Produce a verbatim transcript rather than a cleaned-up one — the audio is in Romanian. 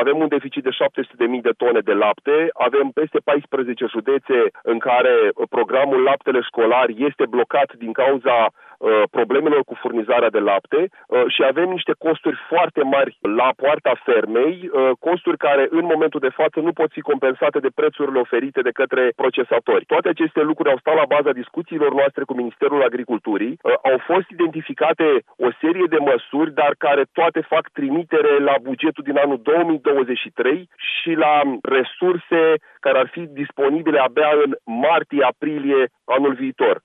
avem un deficit de șapte sute de mii de tone de lapte, avem peste paisprezece județe în care programul laptele școlar este blocat din cauza uh, problemelor cu furnizarea de lapte uh, și avem niște costuri foarte mari la poarta fermei, uh, costuri care în momentul de față nu pot fi compensate de prețurile oferite de către procesatori. Toate aceste lucruri au stat la baza discuțiilor noastre cu Ministerul Agriculturii, uh, au fost identificate o serie de măsuri, dar care toate fac trimitere la bugetul din anul două mii douăzeci și trei și la resurse care ar fi disponibile abia în martie-aprilie anul viitor.